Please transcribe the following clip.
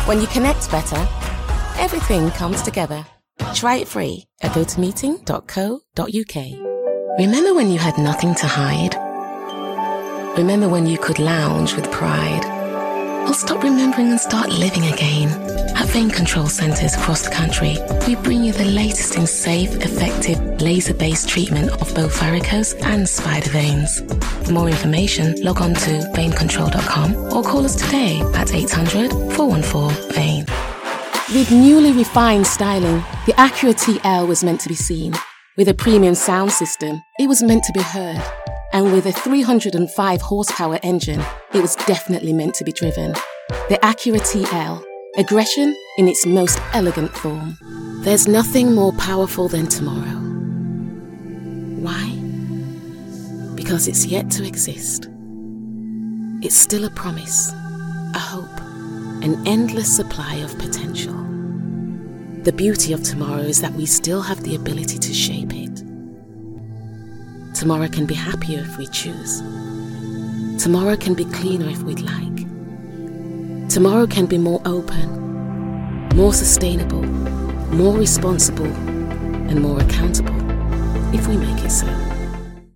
When you connect better, everything comes together. Try it free at gotomeeting.co.uk. Remember when you had nothing to hide? Remember when you could lounge with pride? Well, stop remembering and start living again. At Vein Control Centres across the country, we bring you the latest in safe, effective, laser-based treatment of both varicose and spider veins. For more information, log on to veincontrol.com or call us today at 800 414 VEIN. With newly refined styling, the Acura TL was meant to be seen. With a premium sound system, it was meant to be heard. And with a 305 horsepower engine, it was definitely meant to be driven. The Acura TL, aggression in its most elegant form. There's nothing more powerful than tomorrow. Why? Because it's yet to exist. It's still a promise, a hope, an endless supply of potential. The beauty of tomorrow is that we still have the ability to shape it. Tomorrow can be happier if we choose. Tomorrow can be cleaner if we'd like. Tomorrow can be more open, more sustainable, more responsible, and more accountable if we make it so.